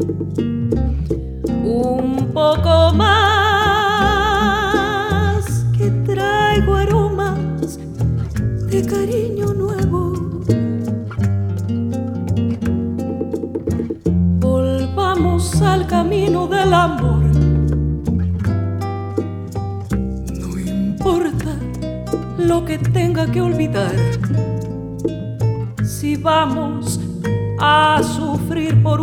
Un poco más, que traigo aromas de cariño nuevo. Volvamos al camino del amor. No importa lo que tenga que olvidar, si vamos a sufrir por